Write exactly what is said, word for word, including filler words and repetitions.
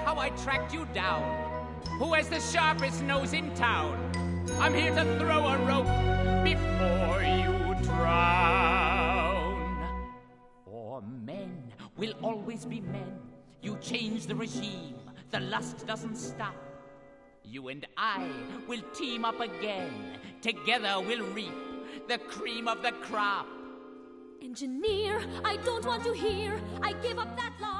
how I tracked you down. Who has the sharpest nose in town? I'm here to throw a rope before you drown. For men will always be men. You change the regime, the lust doesn't stop. You and I will team up again. Together we'll reap the cream of the crop. Engineer, I don't want to hear. I give up that law.